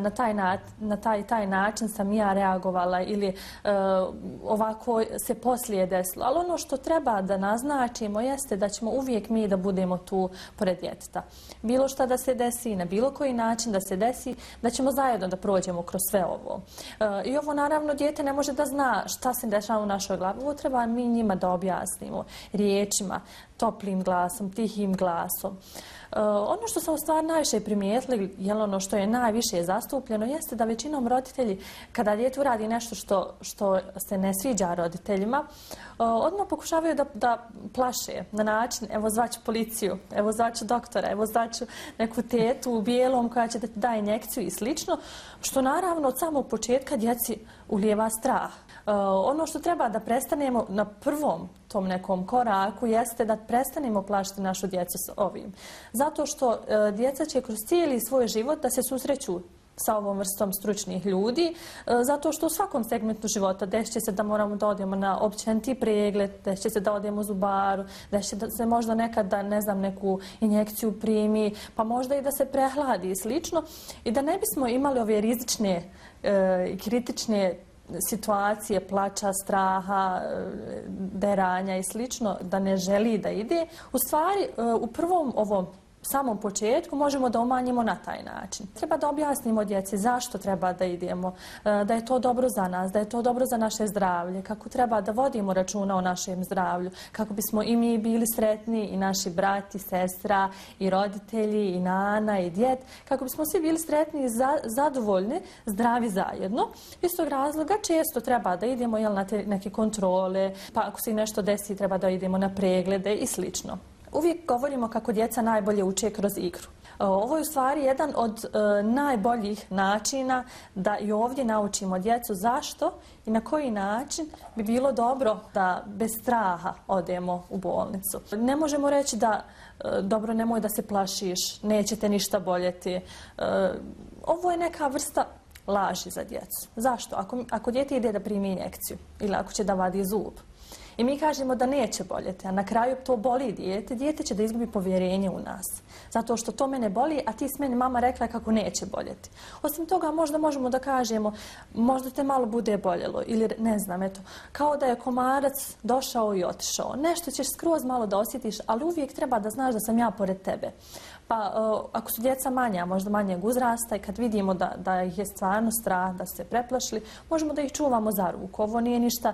na taj način sam ja reagovala ili ovako se poslije desilo. Ali ono što treba da naznačimo jeste da ćemo uvijek mi da budemo tu pored djeteta. Bilo šta da se desi, na bilo koji način da se desi, da ćemo zajedno da prođemo kroz sve ovo. I ovo naravno dijete ne može da zna šta se dešava u našoj glavi. Ovo treba mi njima da objasnimo riječima, toplim glasom, tihim glasom. Ono što sam u stvari najviše primijetili, ono što je najviše zastupljeno, jeste da većinom roditelji, kada dijete uradi nešto što se ne sviđa roditeljima, odmah pokušavaju da plaše na način, evo zvaću policiju, evo zvaću doktora, evo zvaću neku tetu u bijelom koja će da ti da injekciju i slično, što naravno od samog početka djeci ulijeva strah. Ono što treba da prestanemo na prvom tom nekom koraku jeste da prestanemo plašiti našu djecu s ovim. Zato što djeca će kroz cijeli svoj život da se susreću sa ovom vrstom stručnih ljudi, zato što u svakom segmentu života desit će se da moramo da odemo na općeniti pregled, desit će se da odemo u zubaru, desit će se možda nekad da, ne znam, neku injekciju primi, pa možda i da se prehladi i slično. I da ne bismo imali ove rizične i kritične situacije plača, straha, deranja i slično, da ne želi da ide, u stvari u prvom ovom samom početku možemo da umanjimo na taj način. Treba da objasnimo djeci zašto treba da idemo, da je to dobro za nas, da je to dobro za naše zdravlje, kako treba da vodimo računa o našem zdravlju, kako bismo i mi bili sretni, i naši brati, sestra, i roditelji, i nana, i djed, kako bismo svi bili sretni i zadovoljni, zdravi zajedno. Iz tog razloga često treba da idemo na te neke kontrole, pa ako se nešto desi treba da idemo na preglede i slično. Uvijek govorimo kako djeca najbolje uče kroz igru. Ovo je u stvari jedan od najboljih načina da i ovdje naučimo djecu zašto i na koji način bi bilo dobro da bez straha odemo u bolnicu. Ne možemo reći da dobro, nemoj da se plašiš, neće te ništa boljeti. Ovo je neka vrsta laži za djecu. Zašto? Ako dijete ide da primi injekciju ili ako će da vadi zub i mi kažemo da neće boljeti, a na kraju to boli dijete će da izgubi povjerenje u nas. Zato što to mene boli, a ti s meni mama rekla kako neće boljeti. Osim toga, možda možemo da kažemo, možda te malo bude boljelo ili ne znam, eto, kao da je komarac došao i otišao. Nešto ćeš skroz malo da osjetiš, ali uvijek treba da znaš da sam ja pored tebe. Pa ako su djeca manja, možda manjeg uzrasta i kad vidimo da ih je stvarno strah, da su se preplašili, možemo da ih čuvamo za ruku. Ovo nije ništa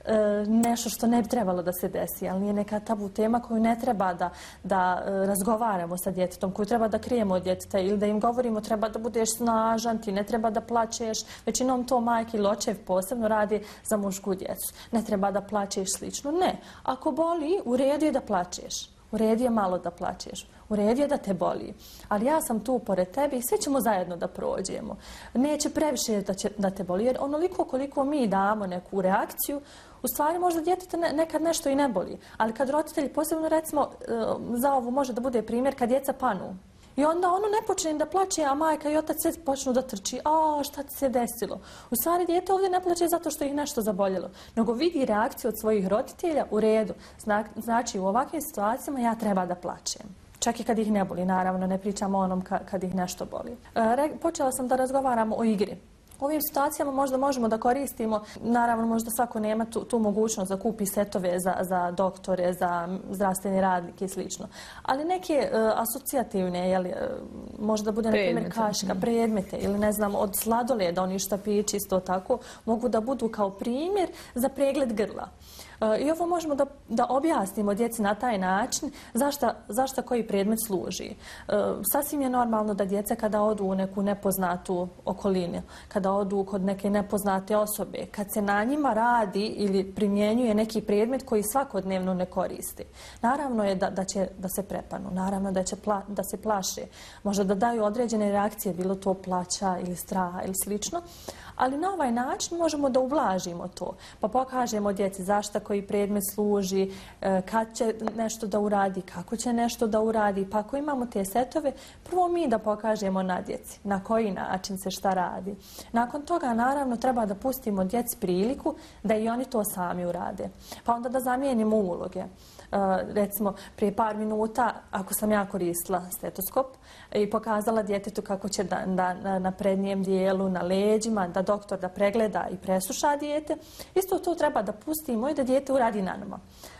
nešto što ne bi trebalo da se desi, ali nije neka tabu tema koju ne treba da razgovaramo sa djetetom, koju treba da krijemo od djeteta ili da im govorimo treba da budeš snažan, ti ne treba da plačeš. Većinom to majke ili očev posebno radi za mušku djecu. Ne treba da plačeš slično. Ne. Ako boli, u redu je da plačeš. U redu je malo da plačeš. U redu je da te boli. Ali ja sam tu pored tebe i sve ćemo zajedno da prođemo. Neće previše da te boli. Jer onoliko koliko mi damo neku reakciju, u stvari možda djetete nekad nešto i ne boli. Ali kad roditelji, posebno recimo za ovo može da bude primjer kad djeca panu. I onda ono ne počne da plače, a majka i otac sve počnu da trči. A šta ti se desilo? U stvari dijete ovdje ne plače zato što ih nešto zaboljelo, nego vidi reakciju od svojih roditelja u redu. Znači u ovakvim situacijama ja treba da plačem. Čak i kad ih ne boli, naravno, ne pričamo o onom kad ih nešto boli. Počela sam da razgovaram o igri. U ovim situacijama možda možemo da koristimo, naravno možda svako nema tu mogućnost da kupi setove za doktore, za zdravstvene radnike i slično. Ali neke asocijativne, možda bude na primjer kaška, predmete ili ne znam od sladoleda, oni štapići isto tako, mogu da budu kao primjer za pregled grla. I ovo možemo da objasnimo djeci na taj način zašto koji predmet služi. Sasvim je normalno da djeca kada odu u neku nepoznatu okolinu, kada odu kod neke nepoznate osobe, kad se na njima radi ili primjenjuje neki predmet koji svakodnevno ne koristi. Naravno je da će da se prepanu, naravno da se plaše, možda da daju određene reakcije, bilo to plaća ili straha ili slično. Ali na ovaj način možemo da ublažimo to, pa pokažemo djeci zašto koji predmet služi, kad će nešto da uradi, kako će nešto da uradi. Pa ako imamo te setove, prvo mi da pokažemo na djeci na koji način se šta radi. Nakon toga, naravno, treba da pustimo djeci priliku da i oni to sami urade. Pa onda da zamijenimo uloge. Recimo, prije par minuta, ako sam ja koristila stetoskop i pokazala djetetu kako će na prednjem dijelu, na leđima, da doktor da pregleda i presluša dijete, isto to treba da pustimo i da dijete uradi na nama.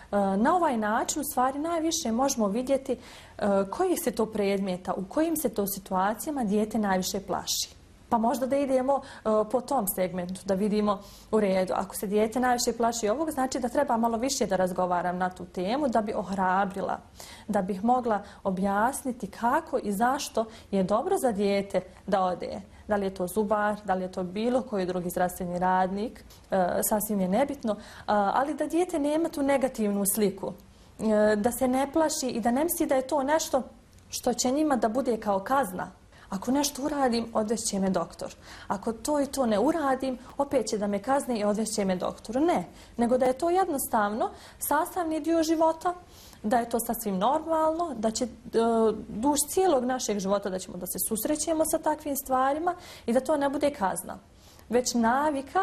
Na ovaj način, u stvari, najviše možemo vidjeti kojih se to predmeta, u kojim se to situacijama dijete najviše plaši. Pa možda da idemo po tom segmentu, da vidimo u redu. Ako se dijete najviše plaši ovog, znači da treba malo više da razgovaram na tu temu, da bi ohrabrila, da bih mogla objasniti kako i zašto je dobro za dijete da ode. Da li je to zubar, da li je to bilo koji drugi zdravstveni radnik, sasvim je nebitno, ali da dijete nema tu negativnu sliku, da se ne plaši i da ne misli da je to nešto što će njima da bude kao kazna. Ako nešto uradim, odvešće me doktor. Ako to i to ne uradim, opet će da me kazne i odvešće me doktoru. Ne, nego da je to jednostavno sastavni dio života, da je to sasvim normalno, da će duž cijelog našeg života da ćemo da se susrećemo sa takvim stvarima i da to ne bude kazna, već navika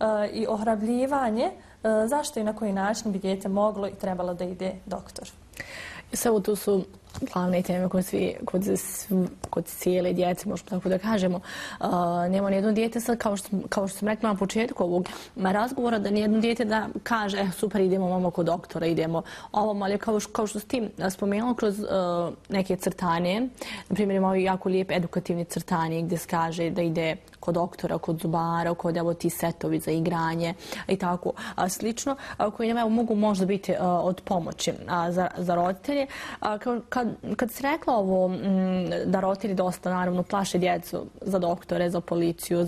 i ohrabljivanje zašto i na koji način bi dijete moglo i trebalo da ide doktor. Samo tu su glavne teme kod cijele djece, možemo tako da kažemo. Nema nijedno dijete sad, kao što sam rekla na početku ovog razgovora, da nijedno dijete da kaže super, idemo mamo kod doktora, idemo ovom, ali kao što si ti spomenula kroz neke crtanje, na primjer imamo jako lijep edukativni crtanje gdje se kaže da ide kod doktora, kod zubara, kod evo ti setovi za igranje i tako slično, koji nam mogu možda biti od pomoći za roditelje. Kad si rekla ovo da roditelji dosta naravno plaše djecu za doktore, za policiju,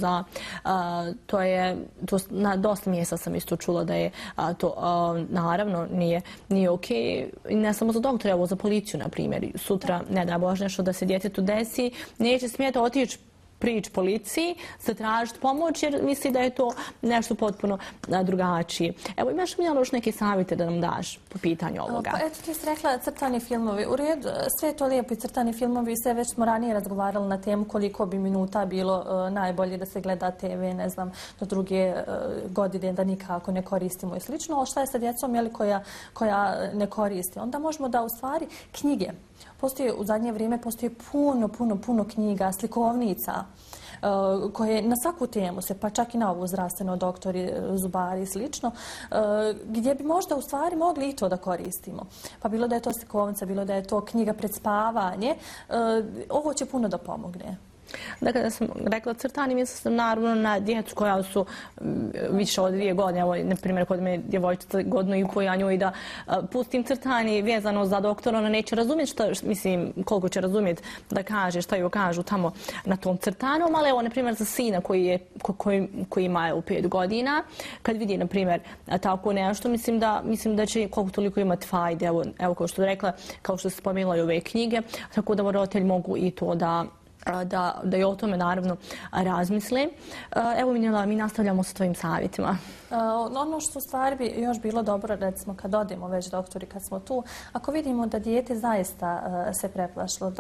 na dosta mjesta sam isto čula da je to naravno nije okej. Ne samo za doktore, evo za policiju na primjer. Sutra, ne daj Bože, nešto da se djetetu desi, neće smjeti otići prići policiji, zatražiti pomoć jer misli da je to nešto potpuno drugačije. Evo, imaš li još neke savjete da nam daš po pitanju ovoga? Pa eto, ti si rekla crtani filmovi. U redu, sve je to lijepo i crtani filmovi, sve već smo ranije razgovarali na temu koliko bi minuta bilo najbolje da se gleda TV, ne znam, do druge godine da nikako ne koristimo i slično. Ali šta je sa djecom koja ne koriste? Onda možemo da u stvari knjige. U zadnje vrijeme postoji puno knjiga, slikovnica koje na svaku temu se, pa čak i na ovu zdravstveno, doktori, zubari i slično, gdje bi možda u stvari mogli i to da koristimo. Pa bilo da je to slikovnica, bilo da je to knjiga pred spavanje, ovo će puno da pomogne. Dakle, da sam rekla crtanje, mislim sam naravno na djecu koja su više od 2 godine. Evo, na primjer, kod me djevojčica 1,5 godina ja njoj da pustim crtanje vezano za doktora, ona neće razumjeti koliko će razumjeti da kaže, šta joj kažu tamo na tom crtanju, ali evo, na primjer, za sina koji ima 5 godina, kad vidi, na primjer, tako nešto, mislim da će koliko toliko imati fajde. Evo, kao što je rekla, kao što se spomenula i ove knjige, tako da roditelji mogu i to da i o tome naravno razmisle. Evo, Minjela, mi nastavljamo sa tvojim savjetima. Ono što u stvari bi još bilo dobro, recimo kad odemo već doktori, kad smo tu, ako vidimo da dijete zaista se preplašilo,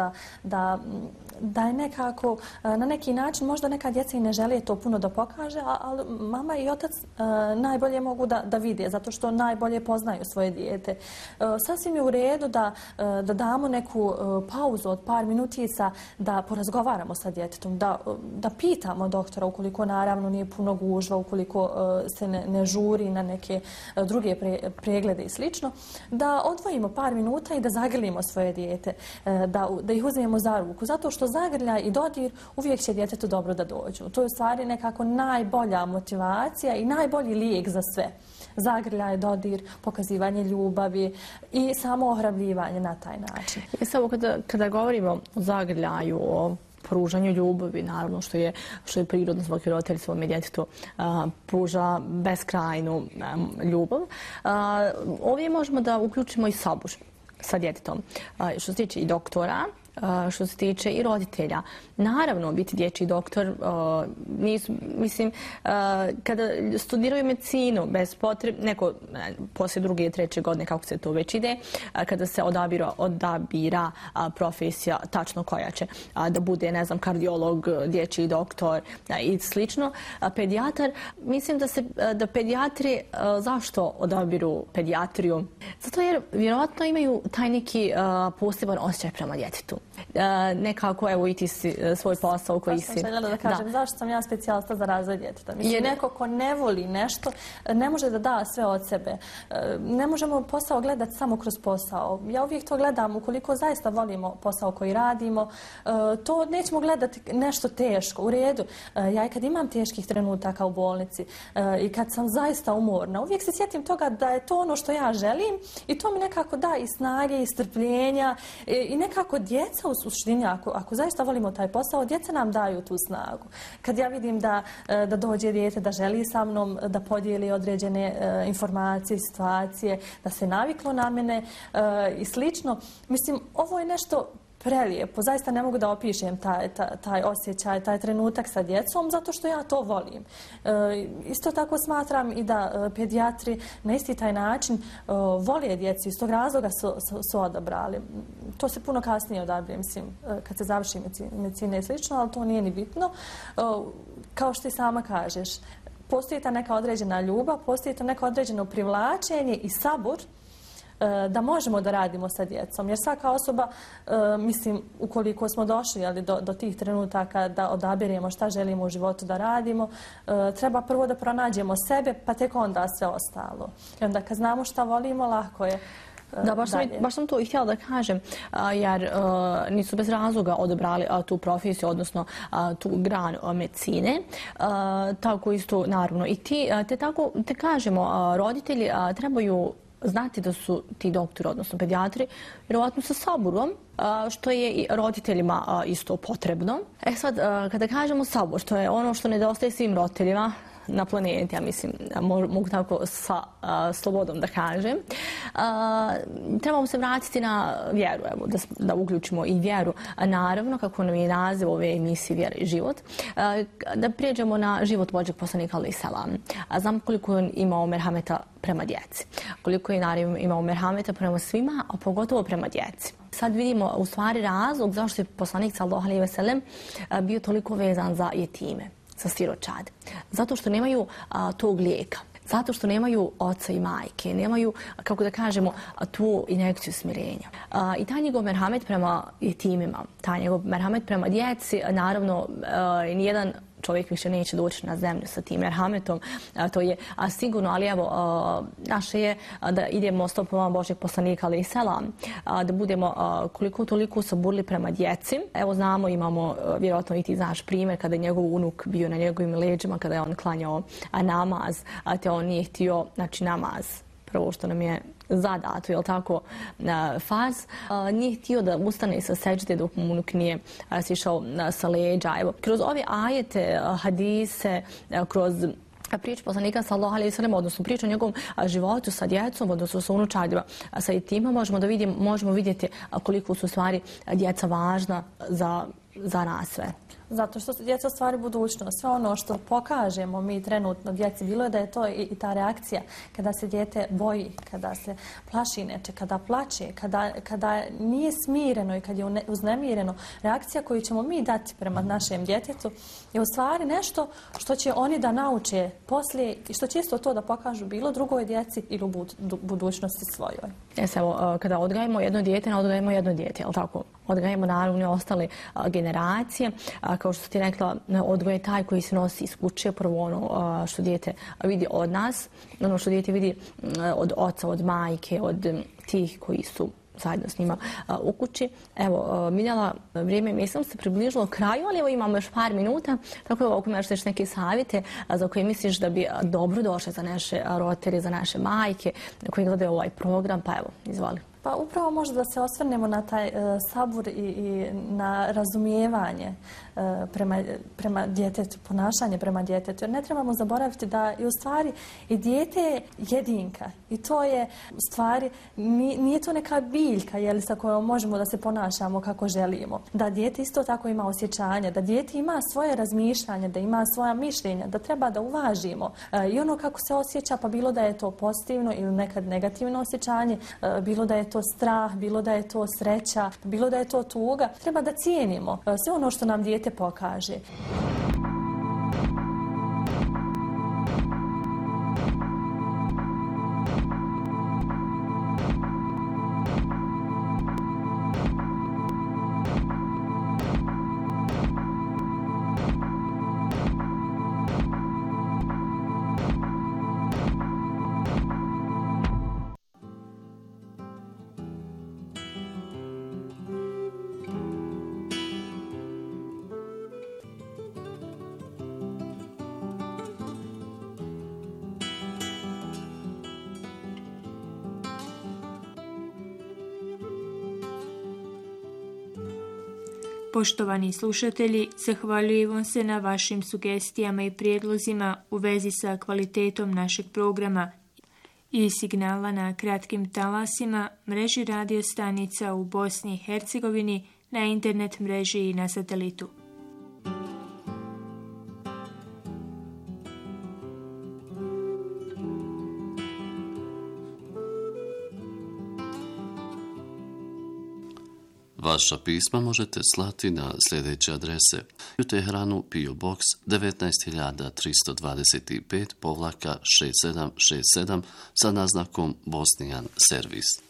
da je nekako na neki način, možda neka djeca i ne žele to puno da pokaže, ali mama i otac najbolje mogu da vide, zato što najbolje poznaju svoje dijete. Sasvim je u redu da damo neku pauzu od par minutica, da porazgovaramo sa djetetom, da pitamo doktora ukoliko naravno nije puno gužva, ukoliko se ne žuri na neke druge preglede i slično, da odvojimo par minuta i da zagrlimo svoje dijete, da ih uzmemo za ruku, zato što zagrljaj i dodir uvijek će djetetu dobro da dođu. To je u stvari nekako najbolja motivacija i najbolji lijek za sve. Zagrljaj, dodir, pokazivanje ljubavi i samo ohrabljivanje na taj način. Samo kada govorimo o zagrljaju, o pružanju ljubavi, naravno što je prirodno, svaki roditelj svome djetetu pruža beskrajnu ljubav. Ovdje možemo da uključimo i sabor sa djetetom. Što se tiče i doktora, što se tiče i roditelja. Naravno, biti dječji doktor, mislim, kada studiraju medicinu, bez potrebe, neko poslije 2. i 3. godine, kako se to već ide, kada se odabira profesija tačno koja će da bude, ne znam, kardiolog, dječji doktor i slično, pedijatar, mislim da pedijatri, zašto odabiru pedijatriju? Zato jer vjerojatno imaju taj neki poseban osjećaj prema djetetu. Nekako, evo i ti si svoj posao koji si... Baš sam željela da kažem, zašto sam ja specijalista za razvoj djeteta? Mislim, neko ko ne voli nešto, ne može da da sve od sebe. Ne možemo posao gledati samo kroz posao. Ja uvijek to gledam, ukoliko zaista volimo posao koji radimo, to nećemo gledati nešto teško. U redu, ja i kad imam teških trenutaka u bolnici i kad sam zaista umorna, uvijek se sjetim toga da je to ono što ja želim i to mi nekako da i snage i strpljenja i nekako djeca u suštini, ako zaista volimo taj posao, djeca nam daju tu snagu. Kad ja vidim da dođe dijete, da želi sa mnom da podijeli određene informacije, situacije, da se naviklo na mene i slično, mislim, ovo je nešto prelijepo. Zaista ne mogu da opišem taj osjećaj, taj trenutak sa djecom, zato što ja to volim. Isto tako smatram i da pedijatri na isti taj način vole djecu, iz tog razloga su odabrali. To se puno kasnije odabire, mislim, kad se završi medicina i slično, ali to nije ni bitno. Kao što i sama kažeš, postoji ta neka određena ljubav, postoji to neko određeno privlačenje i sabor da možemo da radimo sa djecom. Jer svaka osoba, mislim, ukoliko smo došli do tih trenutaka da odabiremo šta želimo u životu da radimo, treba prvo da pronađemo sebe, pa tek onda sve ostalo. I onda kad znamo šta volimo, lako je. Da, baš sam to i htjela da kažem, jer nisu bez razloga odabrali tu profesiju, odnosno tu granu medicine. Tako isto, naravno, i te kažemo, roditelji trebaju znati da su ti doktori, odnosno pedijatri, vjerovatno sa saburom, što je i roditeljima isto potrebno. Sad, kada kažemo sabor, što je ono što nedostaje svim roditeljima na planeti, ja mislim, mogu tako sa slobodom da kažem. Trebamo se vratiti na vjeru, evo, da uključimo i vjeru. Naravno, kako nam je naziv ove emisije Vjera i život, da prijeđemo na život Božjeg poslanika alejhi selam. Znam koliko je imao merhameta prema djeci, koliko je naravno imao merhameta prema svima, a pogotovo prema djeci. Sad vidimo u stvari razlog zašto je poslanik sallallahu alejhi ve sellem bio toliko vezan za jetime, za siročad. Zato što nemaju tog lijeka. Zato što nemaju oca i majke, nemaju, kako da kažemo, tu injekciju smirenja. I taj njegov merhamet prema jetimima, taj njegov merhamet prema djeci, naravno, nijedan čovjek više neće doći na zemlju sa tim merhametom, to je sigurno, ali evo, naše je da idemo stopama Božjeg poslanika alejhi selam, da budemo koliko toliko saburli prema djeci. Evo znamo, imamo, vjerojatno i ti znaš primjer, kada je njegov unuk bio na njegovim leđima, kada je on klanjao namaz, te on nije htio, znači namaz, prvo što nam je zadato, jel tako, farz, nije htio da ustane sa seđde dok mu unuk nije sišao sa leđa. Evo, kroz ove ajete, hadise, kroz priču poslanika sallallahu alejhi ve sellem, odnosno priču o njegovom životu sa djecom, odnosno sa unučadima, sa jetima, možemo vidjeti koliko su stvari djeca važna za nas sve. Zato što su djeca stvari budućnost. Sve ono što pokažemo mi trenutno djeci, bilo je da je to i ta reakcija kada se dijete boji, kada se plaši neče, kada plače, kada nije smireno i kad je uznemireno. Reakcija koju ćemo mi dati prema našem djetetu je u stvari nešto što će oni da nauče poslije i što će isto to da pokažu bilo drugoj djeci ili u budućnosti svojoj. Evo, kada odgajemo jedno dijete, ne odgajemo jedno dijete, jel tako? Odgajemo naravno i ostale generacije. Kao što ti rekla, odgoj je taj koji se nosi iz kuće, prvo ono što dijete vidi od nas, ono što dijete vidi od oca, od majke, od tih koji su zajedno s njima u kući. Evo, Miljana, vrijeme mislim se približilo kraju, ali evo imamo još par minuta, tako da ako imaš neke savjete za koje misliš da bi dobro došle za naše roditelje, za naše majke koji gledaju ovaj program, pa evo, izvoli. Pa upravo možda da se osvrnemo na taj sabur i na razumijevanje prema djetetu, ponašanje prema djetetu. Jer ne trebamo zaboraviti da je u stvari i dijete je jedinka. I to je u stvari, nije to neka biljka sa kojom možemo da se ponašamo kako želimo. Da dijete isto tako ima osjećanja, da dijete ima svoje razmišljanje, da ima svoja mišljenja, da treba da uvažimo. I ono kako se osjeća, pa bilo da je to pozitivno ili nekad negativno osjećanje, bilo da je to strah, bilo da je to sreća, bilo da je to tuga. Treba da cijenimo sve ono što nam dijete pokaže. Poštovani slušatelji, zahvaljujemo se na vašim sugestijama i prijedlozima u vezi sa kvalitetom našeg programa i signala na kratkim talasima, mreži radio stanica u Bosni i Hercegovini, na internet mreži i na satelitu. Vaša pisma možete slati na sljedeće adrese: u Teheranu PO Box 19325-6767 sa naznakom Bosnian Servis.